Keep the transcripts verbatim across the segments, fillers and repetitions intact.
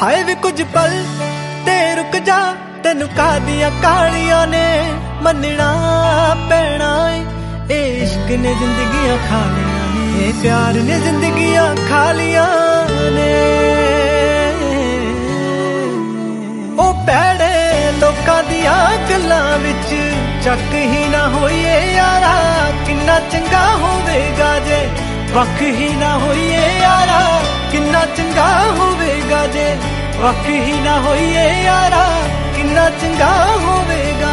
हाए वे कुछ पल ते रुक जा, तेनू कादियां कालियां ने मनना पैना ए। इश्क ने जिंदगियां खा लिया ने, ए प्यार ने जिंदगियां खा लिया ने। ओ पैड़े लोकां दियां गल्लां विच चक ही ना होइए यारा, किन्ना चंगा होवेगा जे वख ही ना होइए यारा, किन्ना चंगा होवेगा जे वख ही ना होइए यारा, किन्ना चंगा होवेगा।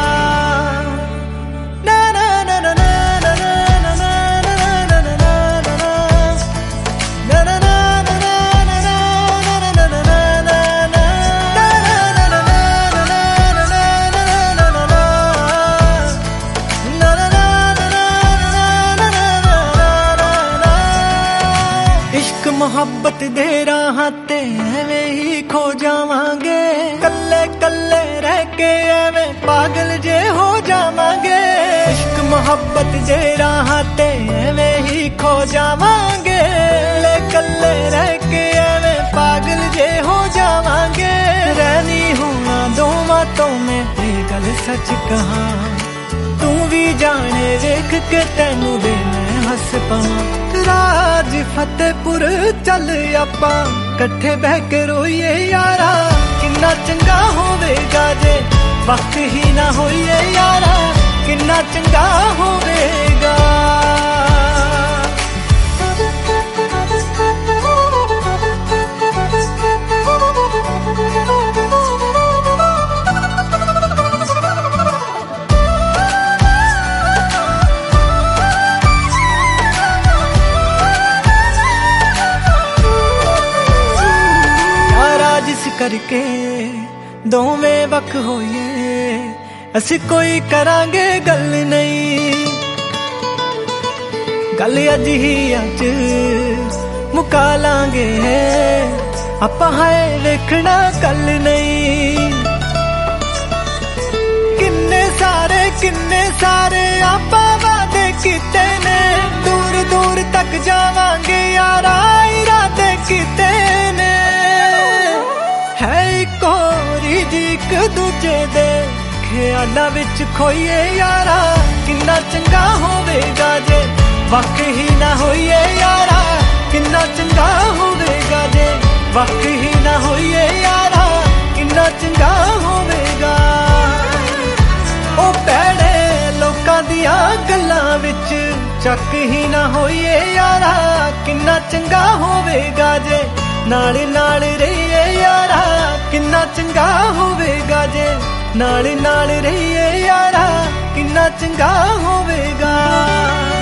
मोहब्बत दे राह ते एवें ही खो जावांगे, कल्ले कल्ले रह के एवें पागल जे हो जावांगे। इश्क मोहब्बत दे राह ते एवें ही खो जावांगे, कल्ले कल्ले रह के एवें पागल जे हो जावांगे। रहनी होना दोवां तो मैं ये गल सच कहां, तू भी जाने देख के तेनू वे मैं हस पावां। राज फतेहपुर चल आपां कट्ठे बह के रोइए यारा, किन्ना चंगा होवेगा जे वक्त ही ना होइए यारा, किन्ना चंगा होवेगा। करके दोवें वक होइए, असी कोई करांगे गल नहीं, गल अज ही अज मुका लांगे आपां, हाय वेखना कल नहीं। किन्ने सारे किन्ने सारे आपां वादे कीते ने, दूर दूर तक जावांगे यारा इरादे कीते ने। है इक होरी जी इक दूजे दे ख्यालां विच खोइए यारा, किन्ना चंगा होवेगा जे वक ही ना होइए यारा, किन्ना चंगा होवेगा जे वक ही ना होइए यारा, किन्ना चंगा होवेगा। ओ पैड़े लोकां दियां गल्लां विच चक ही ना होइए यारा, किन्ना चंगा होवेगा जे नाल नाल रहिए यारा, किन्ना चंगा होवेगा जे नाल नाल रहिए यारा, किन्ना चंगा होवेगा।